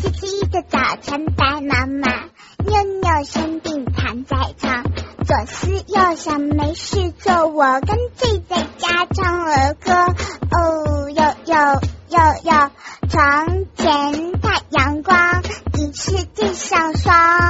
七七的早晨，白妈妈妞妞生病躺在床，左思右想没事做，我跟自己在家唱儿歌。哦哟哟哟哟，床前太阳光，疑是地上霜。